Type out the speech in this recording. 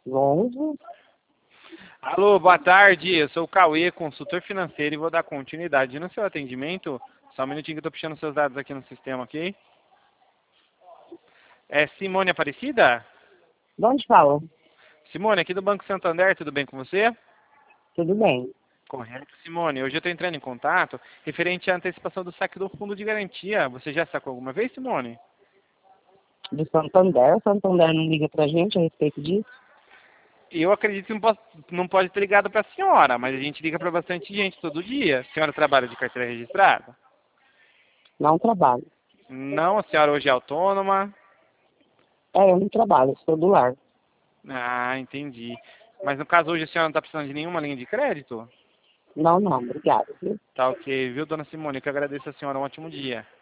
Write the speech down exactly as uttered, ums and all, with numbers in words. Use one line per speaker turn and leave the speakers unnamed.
Longe.
Alô, boa tarde. Eu sou o Cauê, consultor financeiro, e vou dar continuidade no seu atendimento. Só um minutinho que eu estou puxando seus dados aqui no sistema, ok? É Simone Aparecida?
De onde fala?
Simone, aqui do Banco Santander, tudo bem com você?
Tudo bem.
Correto, Simone. Hoje eu estou entrando em contato referente à antecipação do saque do fundo de garantia. Você já sacou alguma vez, Simone?
Do Santander. O Santander não liga pra gente a respeito disso?
Eu acredito que não, posso, não pode ter ligado para a senhora, mas a gente liga para bastante gente todo dia. A senhora trabalha de carteira registrada?
Não trabalho.
Não, a senhora hoje é autônoma?
É, eu não trabalho, eu sou do lar.
Ah, entendi. Mas no caso hoje a senhora não está precisando de nenhuma linha de crédito?
Não, não, obrigado, viu?
Tá ok, viu, dona Simone? Que eu agradeço a senhora. Um ótimo dia.